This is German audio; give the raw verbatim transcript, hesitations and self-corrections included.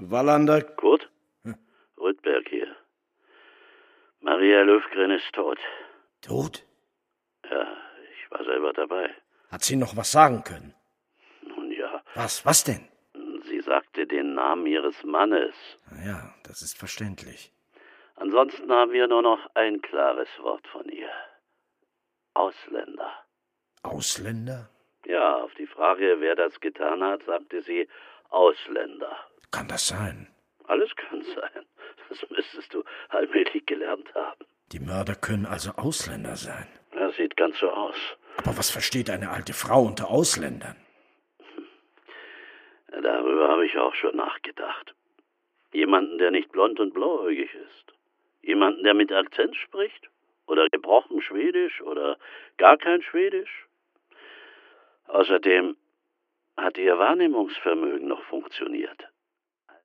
Wallander? Kurt? Hm. Rüdberg hier. Maria Löfgren ist tot. Tot? Ja, ich war selber dabei. Hat sie noch was sagen können? Nun ja. Was? Was denn? Sie sagte den Namen ihres Mannes. Na ja, das ist verständlich. Ansonsten haben wir nur noch ein klares Wort von ihr. Ausländer. Ausländer? Ja, auf die Frage, wer das getan hat, sagte sie Ausländer. Kann das sein? Alles kann sein. Das müsstest du allmählich gelernt haben. Die Mörder können also Ausländer sein. Das sieht ganz so aus. Aber was versteht eine alte Frau unter Ausländern? Darüber habe ich auch schon nachgedacht. Jemanden, der nicht blond und blauäugig ist. Jemanden, der mit Akzent spricht. Oder gebrochen Schwedisch oder gar kein Schwedisch. Außerdem hat ihr Wahrnehmungsvermögen noch funktioniert.